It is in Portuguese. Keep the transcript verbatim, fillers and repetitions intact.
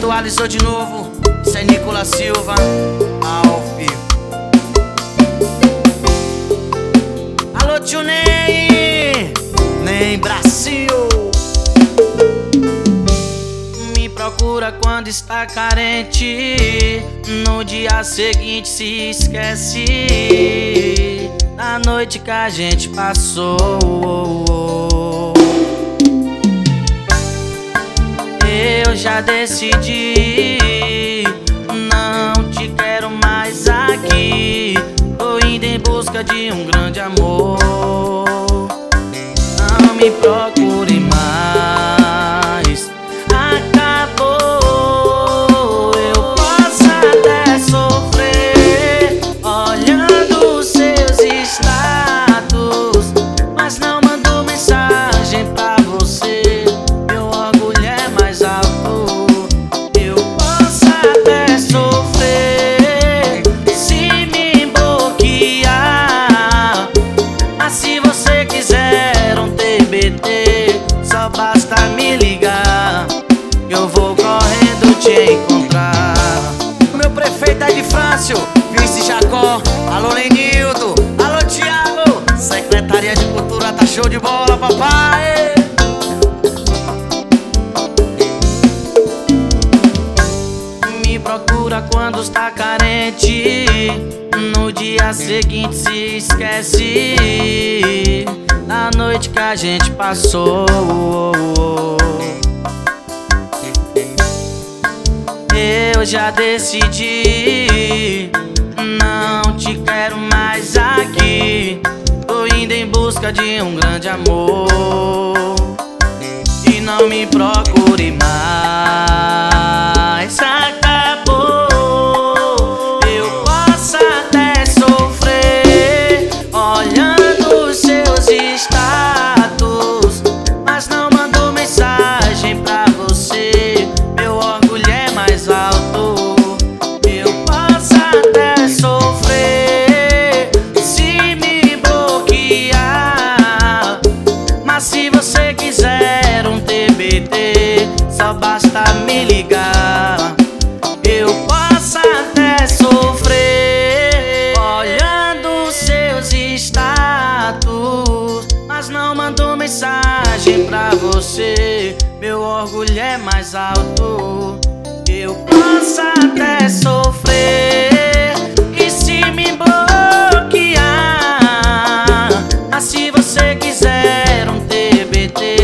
Fernando Alisson de novo, isso é Nicolas Silva, ao vivo. Alô tio Ney, Ney Brasil. Me procura quando está carente, no dia seguinte se esquece da noite que a gente passou. Eu já decidi, não te quero mais aqui. Tô indo em busca de um grande amor. Não me procure mais, acabou. Eu posso até sofrer olhando seus status, mas não mando mensagem pra você. Meu orgulho é mais alto. Eu posso até sofrer se me bloquear, mas se você quiser um T B T, só basta me ligar, eu vou correndo te encontrar. Meu prefeito é de Frâncio, Vice Jacó, alô Lenildo, alô Thiago, Secretaria de Cultura tá show de bola, papai. Me procura quando está carente, no dia seguinte se esquece da noite que a gente passou. Eu já decidi, não te quero mais aqui. Tô indo em busca de um grande amor. E não me procure mais, acabou. Eu posso até sofrer olhando seus status, mas não mando mensagem pra você. Meu orgulho é mais alto. Eu posso até sofrer se me bloquear, mas se você quiser um T B T, só basta me ligar. Eu posso até sofrer olhando seus status, mas não mando mensagem pra você. Meu orgulho é mais alto. Eu posso até sofrer e se me bloquear, mas se você quiser um T B T,